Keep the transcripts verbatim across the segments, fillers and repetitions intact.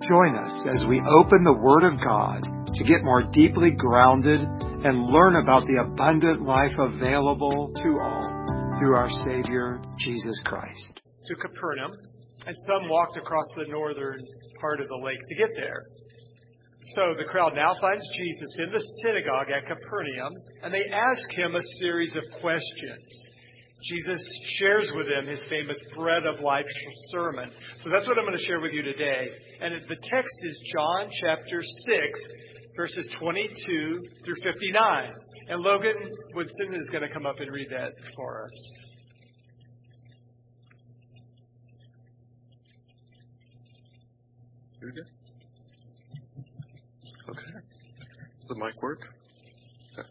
Join us as we open the Word of God to get more deeply grounded and learn about the abundant life available to all through our Savior, Jesus Christ. To Capernaum, and some walked across the northern part of the lake to get there. So the crowd now finds Jesus in the synagogue at Capernaum, and they ask him a series of questions. Jesus shares with them his famous Bread of Life sermon. So that's what I'm going to share with you today. And the text is John chapter six, verses twenty-two through fifty-nine. And Logan Woodson is going to come up and read that for us. Here we go. Okay. Does the mic work? Okay.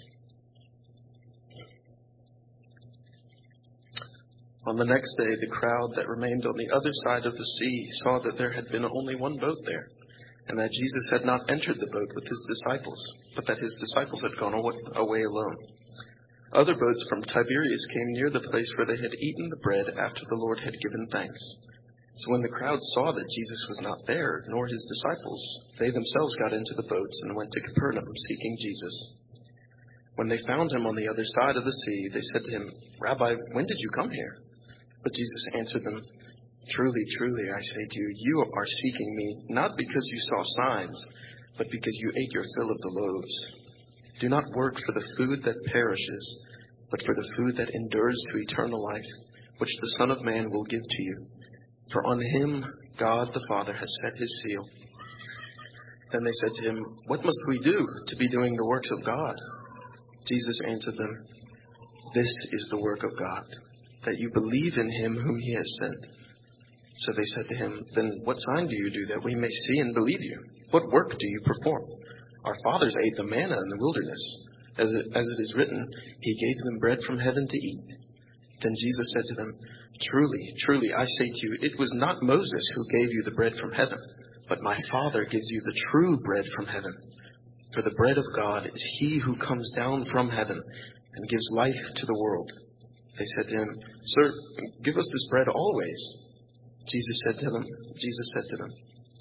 On the next day, the crowd that remained on the other side of the sea saw that there had been only one boat there, and that Jesus had not entered the boat with his disciples, but that his disciples had gone away alone. Other boats from Tiberias came near the place where they had eaten the bread after the Lord had given thanks. So when the crowd saw that Jesus was not there, nor his disciples, they themselves got into the boats and went to Capernaum seeking Jesus. When they found him on the other side of the sea, they said to him, "Rabbi, when did you come here?" But Jesus answered them, "Truly, truly, I say to you, you are seeking me, not because you saw signs, but because you ate your fill of the loaves. Do not work for the food that perishes, but for the food that endures to eternal life, which the Son of Man will give to you. For on him God the Father has set his seal." Then they said to him, "What must we do to be doing the works of God?" Jesus answered them, "This is the work of God, that you believe in him whom he has sent." So they said to him, "Then what sign do you do that we may see and believe you? What work do you perform? Our fathers ate the manna in the wilderness. As it, as it is written, he gave them bread from heaven to eat." Then Jesus said to them, "Truly, truly, I say to you, it was not Moses who gave you the bread from heaven, but my Father gives you the true bread from heaven. For the bread of God is he who comes down from heaven and gives life to the world." They said to him, "Sir, give us this bread always." Jesus said to them, Jesus said to them,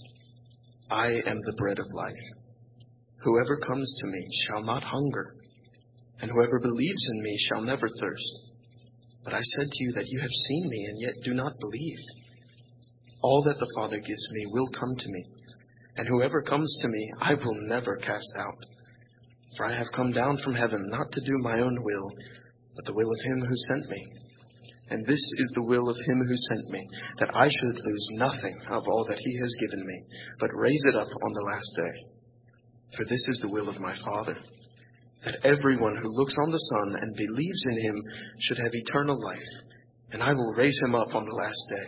"I am the bread of life. Whoever comes to me shall not hunger, and whoever believes in me shall never thirst. But I said to you that you have seen me and yet do not believe. All that the Father gives me will come to me, and whoever comes to me I will never cast out. For I have come down from heaven not to do my own will, but the will of him who sent me. And this is the will of him who sent me, that I should lose nothing of all that he has given me, but raise it up on the last day. For this is the will of my Father, that everyone who looks on the Son and believes in him should have eternal life, and I will raise him up on the last day."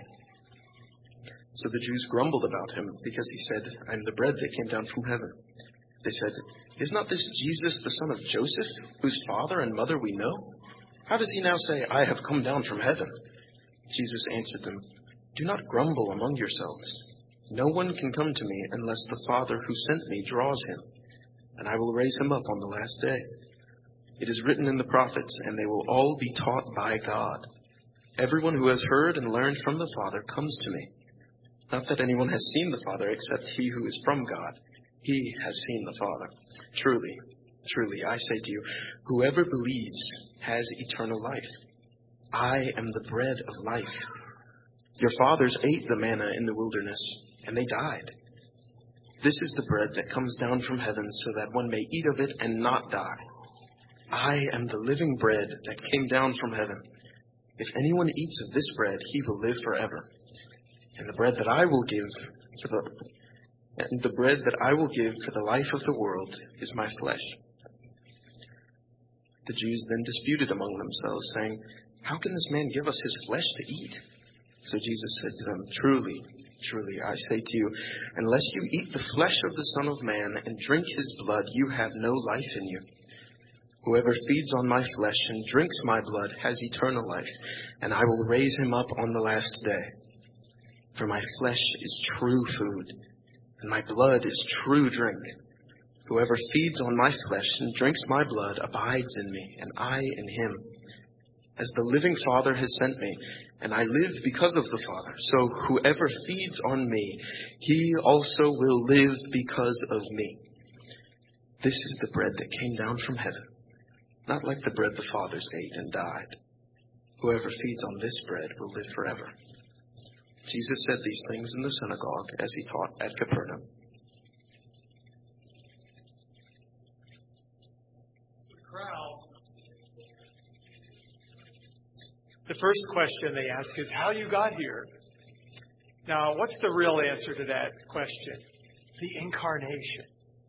So the Jews grumbled about him, because he said, "I am the bread that came down from heaven." They said, "Is not this Jesus the son of Joseph, whose father and mother we know? How does he now say, 'I have come down from heaven'?" Jesus answered them, "Do not grumble among yourselves. No one can come to me unless the Father who sent me draws him, and I will raise him up on the last day. It is written in the prophets, and they will all be taught by God. Everyone who has heard and learned from the Father comes to me. Not that anyone has seen the Father except he who is from God. He has seen the Father. Truly, truly, I say to you, whoever believes has eternal life. I am the bread of life. Your fathers ate the manna in the wilderness, and they died. This is the bread that comes down from heaven, so that one may eat of it and not die. I am the living bread that came down from heaven. If anyone eats of this bread, he will live forever. And the bread that I will give for the and the bread that I will give for the life of the world is my flesh." The Jews then disputed among themselves, saying, "How can this man give us his flesh to eat?" So Jesus said to them, "Truly, truly, I say to you, unless you eat the flesh of the Son of Man and drink his blood, you have no life in you. Whoever feeds on my flesh and drinks my blood has eternal life, and I will raise him up on the last day. For my flesh is true food, and my blood is true drink. Whoever feeds on my flesh and drinks my blood abides in me, and I in him. As the living Father has sent me, and I live because of the Father, so whoever feeds on me, he also will live because of me. This is the bread that came down from heaven, not like the bread the fathers ate and died. Whoever feeds on this bread will live forever. Jesus said these things in the synagogue as he taught at Capernaum. The first question they ask is how you got here. Now, what's the real answer to that question? The incarnation.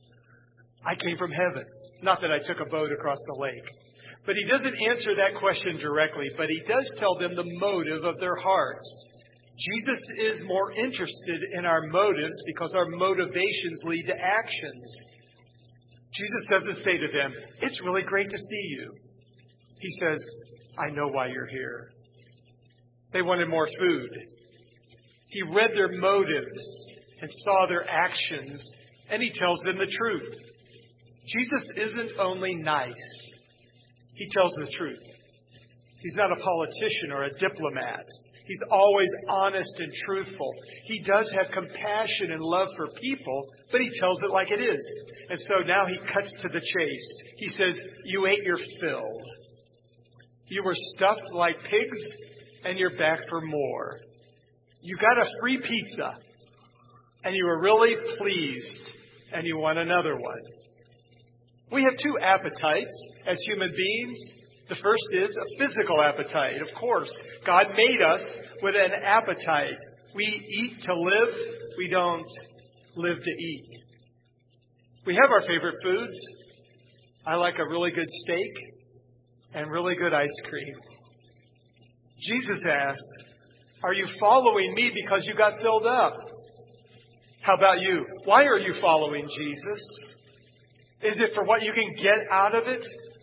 I came from heaven. Not that I took a boat across the lake. But he doesn't answer that question directly, but he does tell them the motive of their hearts. Jesus is more interested in our motives because our motivations lead to actions. Jesus doesn't say to them, it's really great to see you. He says, I know why you're here. They wanted more food. He read their motives and saw their actions, and he tells them the truth. Jesus isn't only nice. He tells the truth. He's not a politician or a diplomat. He's always honest and truthful. He does have compassion and love for people, but he tells it like it is. And so now he cuts to the chase. He says, you ate your fill. You were stuffed like pigs, and you're back for more. You got a free pizza, and you were really pleased, and you want another one. We have two appetites as human beings. The first is a physical appetite. Of course, God made us with an appetite. We eat to live. We don't live to eat. We have our favorite foods. I like a really good steak and really good ice cream. Jesus asks, are you following me because you got filled up? How about you? Why are you following Jesus? Is it for what you can get out of it?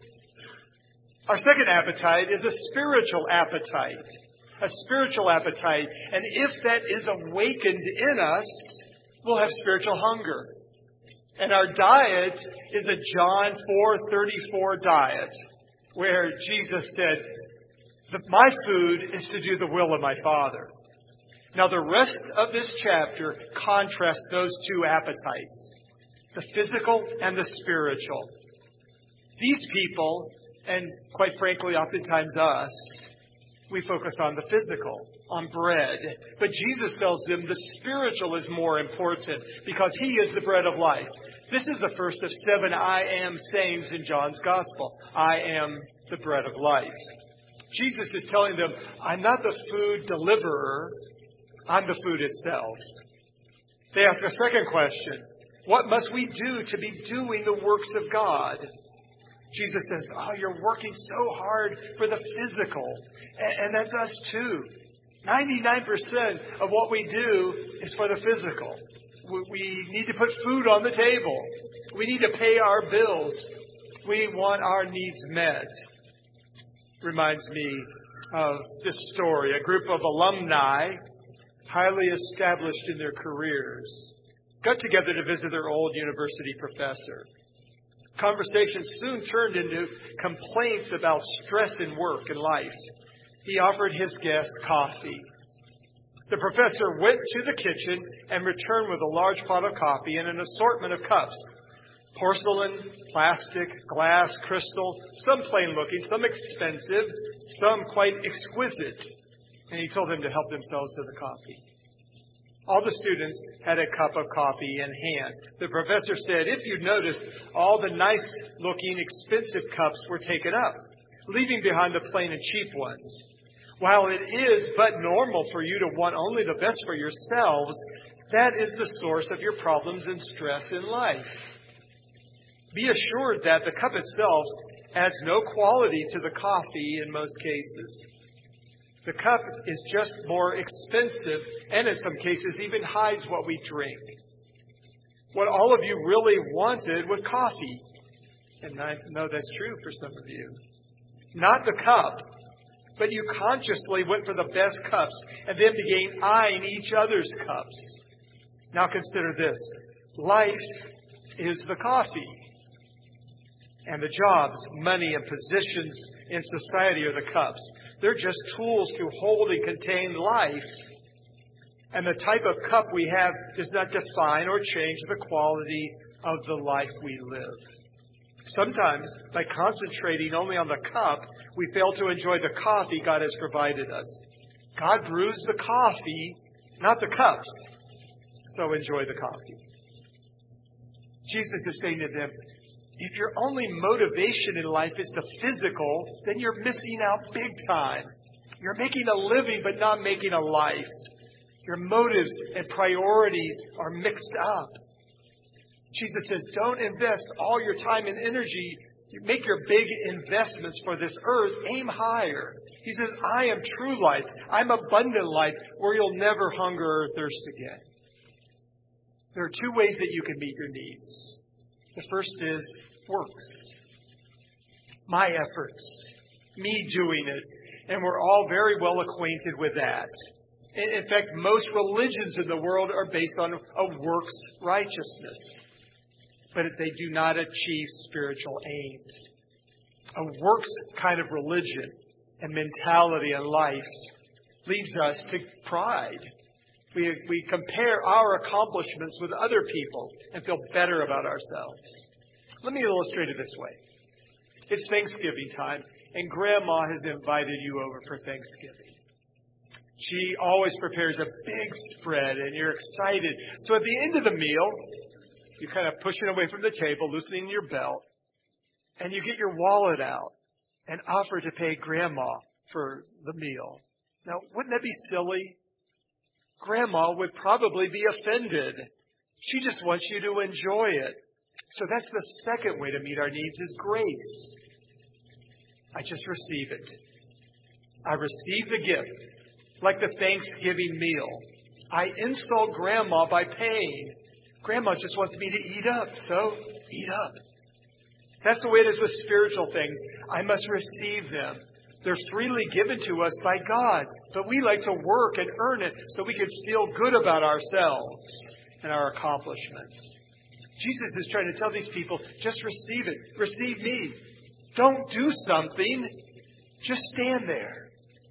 Our second appetite is a spiritual appetite. A spiritual appetite. And if that is awakened in us, we'll have spiritual hunger. And our diet is a John four thirty-four diet, where Jesus said, my food is to do the will of my Father. Now the rest of this chapter contrasts those two appetites, the physical and the spiritual. These people, and quite frankly, oftentimes us, we focus on the physical, on bread. But Jesus tells them the spiritual is more important because he is the bread of life. This is the first of seven I am sayings in John's Gospel. I am the bread of life. Jesus is telling them, I'm not the food deliverer, I'm the food itself. They ask a second question. What must we do to be doing the works of God? Jesus says, oh, you're working so hard for the physical. And, and that's us too. ninety-nine percent of what we do is for the physical. We, we need to put food on the table. We need to pay our bills. We want our needs met. Reminds me of this story. A group of alumni, highly established in their careers, got together to visit their old university professor. Conversation soon turned into complaints about stress in work and life. He offered his guests coffee. The professor went to the kitchen and returned with a large pot of coffee and an assortment of cups. Porcelain, plastic, glass, crystal, some plain looking, some expensive, some quite exquisite. And he told them to help themselves to the coffee. All the students had a cup of coffee in hand. The professor said, if you noticed, all the nice-looking, expensive cups were taken up, leaving behind the plain and cheap ones. While it is but normal for you to want only the best for yourselves, that is the source of your problems and stress in life. Be assured that the cup itself adds no quality to the coffee in most cases. The cup is just more expensive and in some cases even hides what we drink. What all of you really wanted was coffee. And I know that's true for some of you. Not the cup, but you consciously went for the best cups and then began eyeing each other's cups. Now consider this. Life is the coffee. And the jobs, money, and positions in society are the cups. They're just tools to hold and contain life. And the type of cup we have does not define or change the quality of the life we live. Sometimes, by concentrating only on the cup, we fail to enjoy the coffee God has provided us. God brews the coffee, not the cups. So enjoy the coffee. Jesus is saying to them, if your only motivation in life is the physical, then you're missing out big time. You're making a living, but not making a life. Your motives and priorities are mixed up. Jesus says, don't invest all your time and energy. You make your big investments for this earth. Aim higher. He says, I am true life. I'm abundant life where you'll never hunger or thirst again. There are two ways that you can meet your needs. The first is works. My efforts. Me doing it. And we're all very well acquainted with that. In fact, most religions in the world are based on a works righteousness. But they do not achieve spiritual aims. A works kind of religion and mentality and life leads us to pride. We, we compare our accomplishments with other people and feel better about ourselves. Let me illustrate it this way. It's Thanksgiving time, and Grandma has invited you over for Thanksgiving. She always prepares a big spread, and you're excited. So at the end of the meal, you kind of push it away from the table, loosening your belt, and you get your wallet out and offer to pay Grandma for the meal. Now, wouldn't that be silly? Grandma would probably be offended. She just wants you to enjoy it. So that's the second way to meet our needs is grace. I just receive it. I receive the gift, like the Thanksgiving meal. I insult Grandma by paying. Grandma just wants me to eat up, so eat up. That's the way it is with spiritual things. I must receive them. They're freely given to us by God, but we like to work and earn it so we can feel good about ourselves and our accomplishments. Jesus is trying to tell these people, just receive it. Receive me. Don't do something. Just stand there.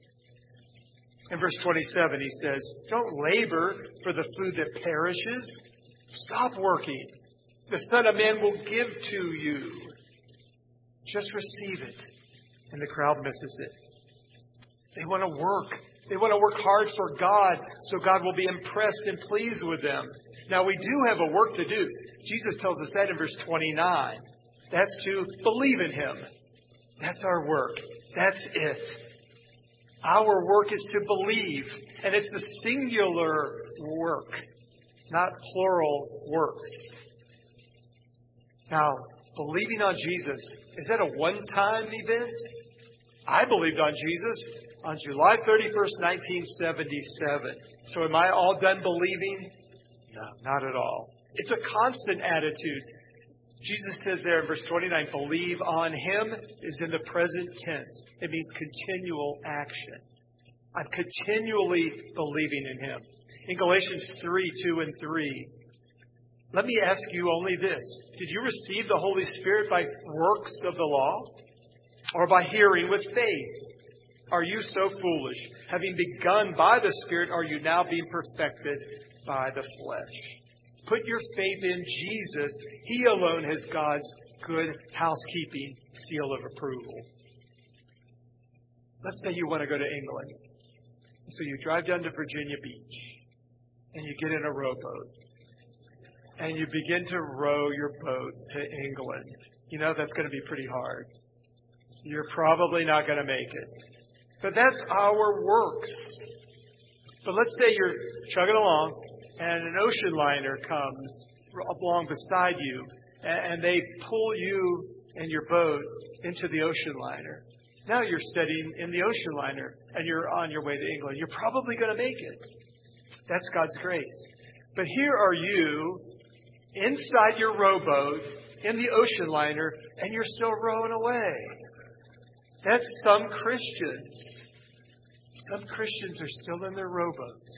In verse twenty-seven, he says, don't labor for the food that perishes. Stop working. The Son of Man will give to you. Just receive it. And the crowd misses it. They want to work. They want to work hard for God so God will be impressed and pleased with them. Now, we do have a work to do. Jesus tells us that in verse twenty-nine. That's to believe in Him. That's our work. That's it. Our work is to believe. And it's the singular work, not plural works. Now, believing on Jesus, is that a one-time event? I believed on Jesus on July thirty-first, nineteen seventy-seven. So am I all done believing? No, not at all. It's a constant attitude. Jesus says there in verse twenty-nine, believe on Him is in the present tense. It means continual action. I'm continually believing in Him. In Galatians three, two and three, let me ask you only this. Did you receive the Holy Spirit by works of the law or by hearing with faith? Are you so foolish? Having begun by the Spirit, are you now being perfected by the flesh? Put your faith in Jesus. He alone has God's good housekeeping seal of approval. Let's say you want to go to England. So you drive down to Virginia Beach and you get in a rowboat. And you begin to row your boat to England. You know that's going to be pretty hard. You're probably not going to make it. But that's our works. But let's say you're chugging along and an ocean liner comes along beside you and they pull you and your boat into the ocean liner. Now you're sitting in the ocean liner and you're on your way to England. You're probably going to make it. That's God's grace. But here are you inside your rowboat in the ocean liner, and you're still rowing away. That's some Christians. Some Christians are still in their rowboats.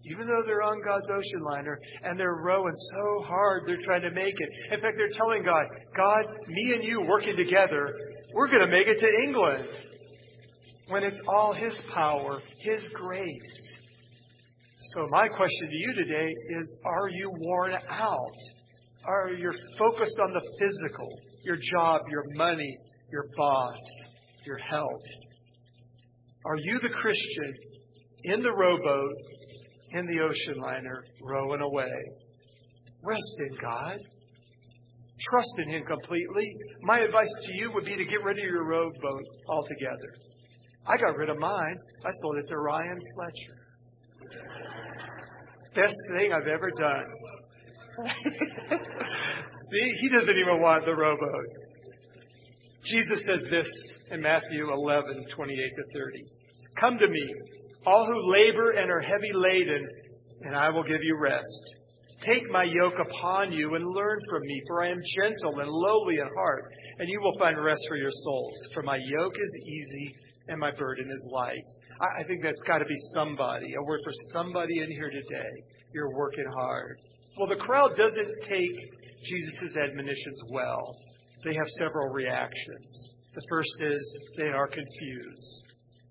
even though they're on God's ocean liner and they're rowing so hard, they're trying to make it. In fact, they're telling God, God, me and you working together, we're going to make it to England. When it's all His power, His grace. So my question to you today is, are you worn out? Are you focused on the physical, your job, your money, your boss, your health? Are you the Christian in the rowboat, in the ocean liner, rowing away? Rest in God. Trust in Him completely. My advice to you would be to get rid of your rowboat altogether. I got rid of mine. I sold it to Ryan Fletcher. Best thing I've ever done. See, he doesn't even want the rowboat. Jesus says this in Matthew eleven, twenty-eight to thirty. Come to me, all who labor and are heavy laden, and I will give you rest. Take my yoke upon you and learn from me, for I am gentle and lowly in heart, and you will find rest for your souls. For my yoke is easy and my burden is light. I think that's got to be somebody, a word for somebody in here today. You're working hard. Well, the crowd doesn't take Jesus' admonitions well. They have several reactions. The first is they are confused.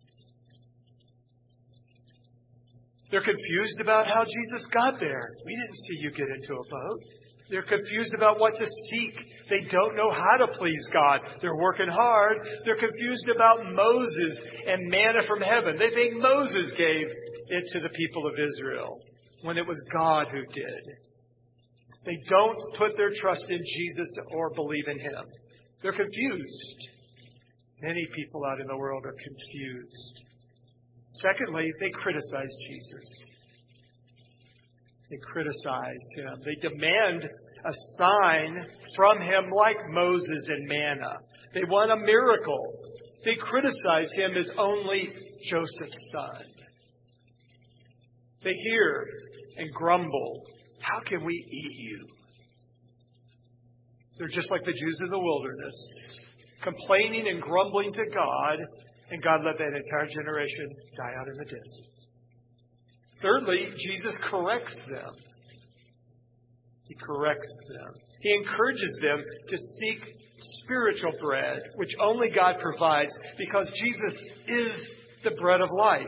They're confused about how Jesus got there. We didn't see you get into a boat. They're confused about what to seek. They don't know how to please God. They're working hard. They're confused about Moses and manna from heaven. They think Moses gave it to the people of Israel when it was God who did. They don't put their trust in Jesus or believe in Him. They're confused. Many people out in the world are confused. Secondly, they criticize Jesus. They criticize Him. They demand a sign from Him like Moses and manna. They want a miracle. They criticize Him as only Joseph's son. They hear and grumble, how can we eat you? They're just like the Jews in the wilderness, complaining and grumbling to God, and God let that entire generation die out in the desert. Thirdly, Jesus corrects them. He corrects them. He encourages them to seek spiritual bread, which only God provides, because Jesus is the bread of life.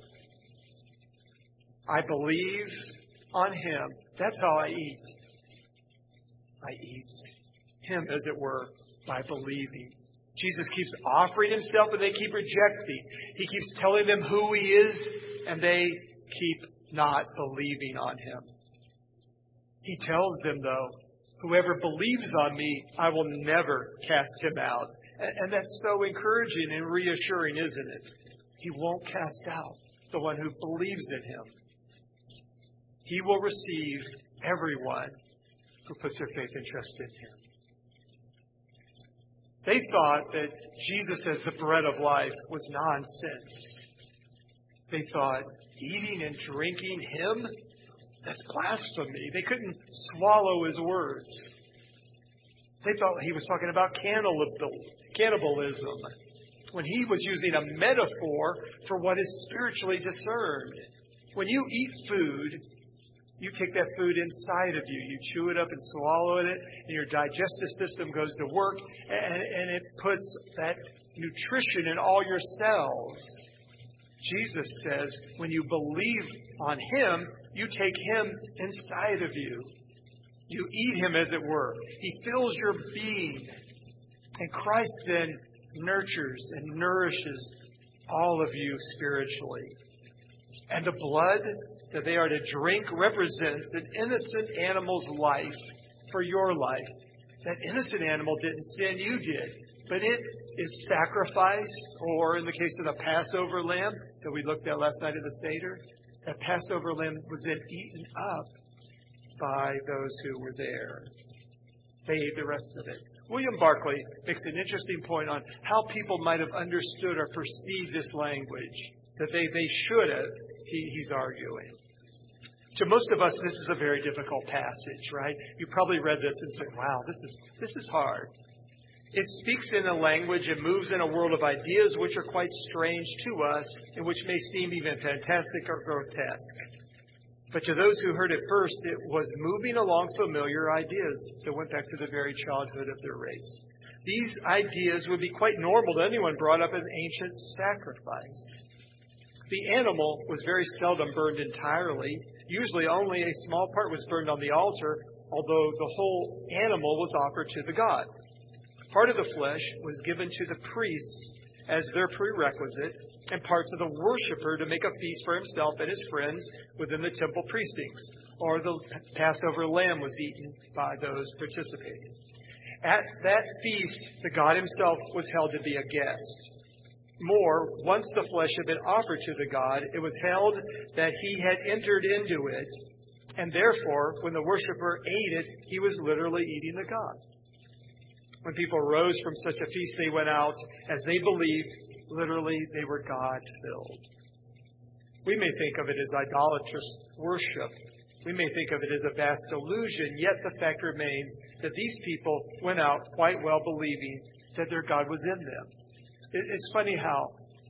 I believe on Him. That's how I eat. I eat Him, as it were, by believing. Jesus keeps offering Himself, and they keep rejecting. He keeps telling them who He is, and they keep not believing on Him. He tells them, though, whoever believes on me, I will never cast him out. And that's so encouraging and reassuring, isn't it? He won't cast out the one who believes in Him. He will receive everyone who puts their faith and trust in Him. They thought that Jesus as the bread of life was nonsense. They thought eating and drinking Him, that's blasphemy. They couldn't swallow His words. They thought He was talking about cannibalism when He was using a metaphor for what is spiritually discerned. When you eat food, you take that food inside of you. You chew it up and swallow it, and your digestive system goes to work, and, and it puts that nutrition in all your cells. Jesus says, when you believe on Him, you take Him inside of you. You eat Him, as it were. He fills your being. And Christ then nurtures and nourishes all of you spiritually. And the blood that they are to drink represents an innocent animal's life for your life. That innocent animal didn't sin, you did. But it is sacrificed, or in the case of the Passover lamb that we looked at last night at the Seder, that Passover lamb was then eaten up by those who were there. They ate the rest of it. William Barclay makes an interesting point on how people might have understood or perceived this language, that they, they should have, he, he's arguing. To most of us, this is a very difficult passage, right? You probably read this and said, wow, this is this is hard. It speaks in a language and moves in a world of ideas which are quite strange to us and which may seem even fantastic or grotesque. But to those who heard it first, it was moving along familiar ideas that went back to the very childhood of their race. These ideas would be quite normal to anyone brought up in ancient sacrifice. The animal was very seldom burned entirely. Usually only a small part was burned on the altar, although the whole animal was offered to the god. Part of the flesh was given to the priests as their prerequisite, and part to the worshiper to make a feast for himself and his friends within the temple precincts, or the Passover lamb was eaten by those participating. At that feast, the god himself was held to be a guest. More, once the flesh had been offered to the god, it was held that he had entered into it, and therefore, when the worshiper ate it, he was literally eating the god. When people rose from such a feast, they went out, as they believed, literally they were God-filled. We may think of it as idolatrous worship. We may think of it as a vast delusion, yet the fact remains that these people went out quite well believing that their God was in them. It's funny how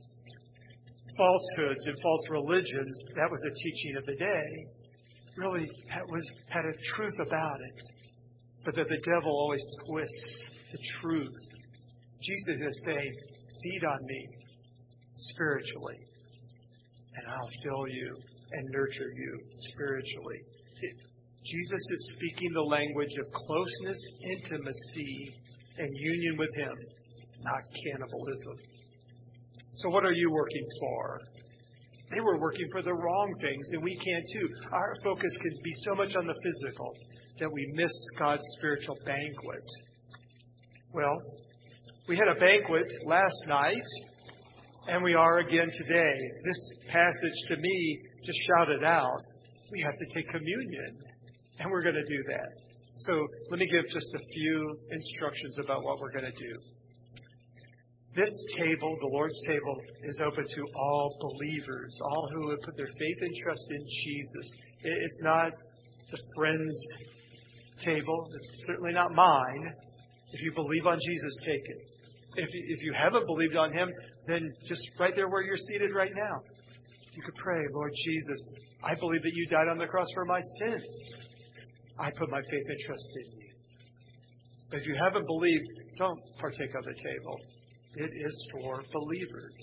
falsehoods and false religions, that was a teaching of the day, really was had a truth about it, but that the devil always twists the truth. Jesus is saying, feed on me spiritually, and I'll fill you and nurture you spiritually. It, Jesus is speaking the language of closeness, intimacy, and union with Him, not cannibalism. So what are you working for? They were working for the wrong things, and we can too. Our focus can be so much on the physical that we miss God's spiritual banquet. Well, we had a banquet last night, and we are again today. This passage to me just shouted out, we have to take communion, and we're going to do that. So let me give just a few instructions about what we're going to do. This table, the Lord's table, is open to all believers, all who have put their faith and trust in Jesus. It's not the friend's table. It's certainly not mine. If you believe on Jesus, take it. If you, if you haven't believed on Him, then just right there where you're seated right now, you could pray, Lord Jesus, I believe that you died on the cross for my sins. I put my faith and trust in you. But if you haven't believed, don't partake of the table. It is for believers.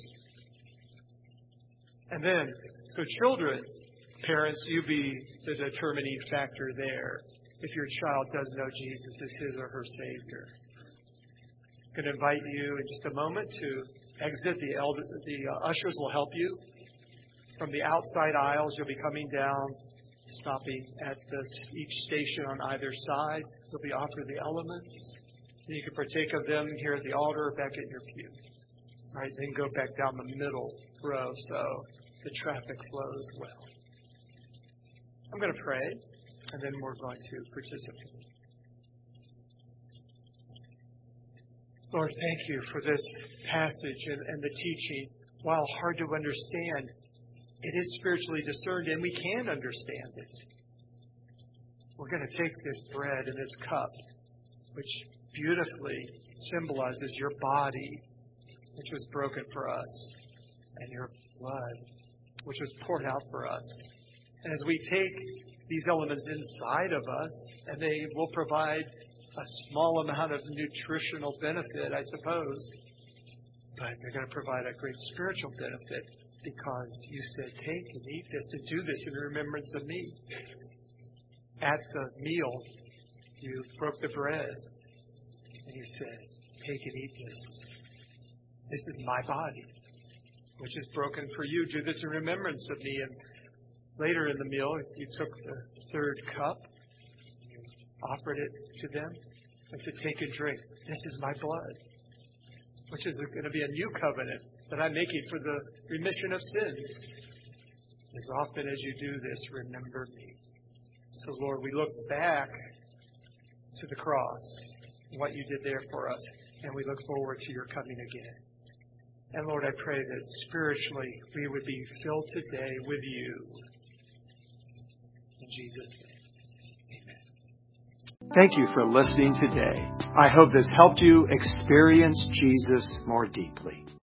And then, so children, parents, you be the determining factor there. If your child does know Jesus as his or her Savior. I'm going to invite you in just a moment to exit. The, elder, the uh, ushers will help you. From the outside aisles, you'll be coming down, stopping at this, each station on either side. You'll be offered the elements. And you can partake of them here at the altar or back at your pew. All right, then go back down the middle row so the traffic flows well. I'm going to pray, and then we're going to participate. Lord, thank you for this passage and, and the teaching. While hard to understand, it is spiritually discerned, and we can understand it. We're going to take this bread and this cup, which beautifully symbolizes your body, which was broken for us, and your blood, which was poured out for us. And as we take these elements inside of us, and they will provide a small amount of nutritional benefit, I suppose, but they're going to provide a great spiritual benefit because you said, take and eat this and do this in remembrance of me. At the meal, you broke the bread and you said, take and eat this. This is my body, which is broken for you. Do this in remembrance of me. And later in the meal, you took the third cup, you offered it to them, and said, take and drink. This is my blood, which is going to be a new covenant that I'm making for the remission of sins. As often as you do this, remember me. So, Lord, we look back to the cross, what you did there for us, and we look forward to your coming again. And, Lord, I pray that spiritually we would be filled today with you. In Jesus' name, amen. Thank you for listening today. I hope this helped you experience Jesus more deeply.